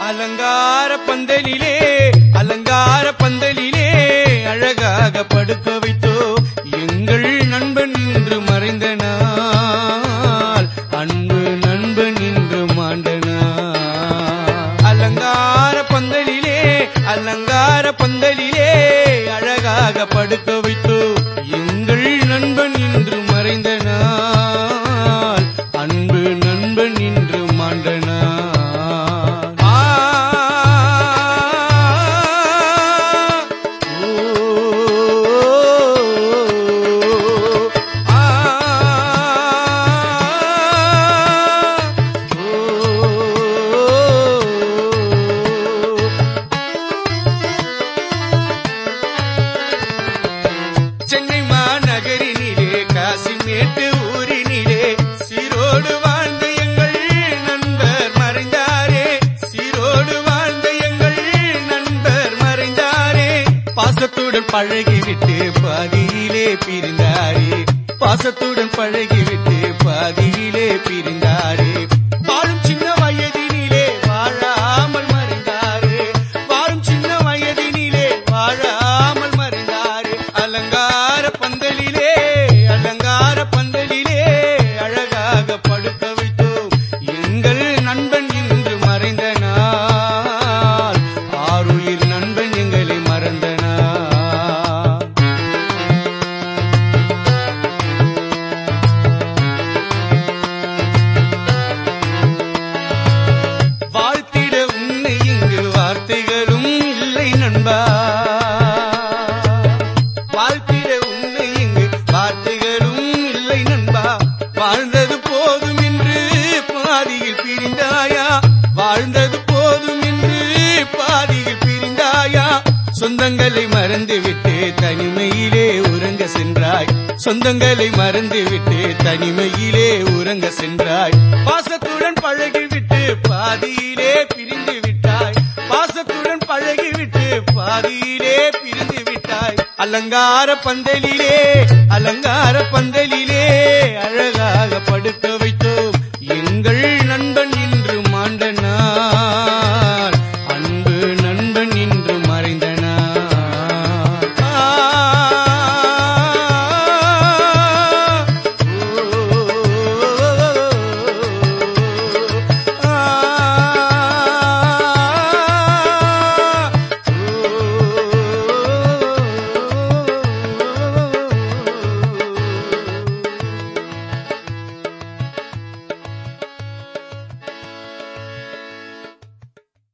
அலங்கார பந்தலிலே அலங்கார பந்தலிலே அழகாக படுக்க வைத்தோ எங்கள் நண்பன் இன்று மறைந்த நாள் அன்பு நண்பன் இன்று மாண்ட நாள் அலங்கார பந்தலிலே அழகாக படுக்க வைத்தோ எங்கள் நண்பன் இன்று மறைந்த நாள் அன்பு நண்பன் இன்று மாண்ட நாள் சென்னை மாநகரினிலே காசிமேட்டு ஊரினிலே சீரோடு வாழ்ந்த எங்கள் நண்பர் மறைந்தாரே சீரோடு வாழ்ந்த எங்கள் நண்பர் மறைந்தாரே பாசத்துடன் பழகிவிட்டு பாதியிலே பிரிந்தாரே பாசத்துடன் பழகிவிட்டு பாதியிலே பிரிந்தாரே வாழும் சின்ன வயதினிலே வாழாமல் மறைந்தாரே வாழும் சின்ன வயதினிலே வாழாமல் மறைந்தாரே அலங்கார பந்தலிலே அழகாக படுக்க வைத்தோம் எங்கள் நண்பன் இன்று மறைந்த நாள் ஆருயிர் நண்பன் எங்களை மறந்த நாள் வாழ்த்திட உன்னை இங்கு வார்த்தைகளும் இல்லை நண்பா வாழ்த்திட உன்னை இங்கு வார்த்தைகளும் இல்லை நண்பா வாழ்ந்தது போதும் என்று பாதியில் பிரிந்தாயா வாழ்ந்தது போதும் என்று பாதியில் பிரிந்தாயா சொந்தங்களை மறந்துவிட்டு தனிமையிலே உறங்க சென்றாய் சொந்தங்களை மறந்துவிட்டு தனிமையிலே உறங்க சென்றாய் பாசத்துடன் பழகிவிட்டு பாதியிலே பிரிந்து விட்டாய் பாசத்துடன் பழகிவிட்டு பாதியிலே பிரிந்து விட்டாய் அலங்கார பந்தலிலே அழகாக படுக்க வை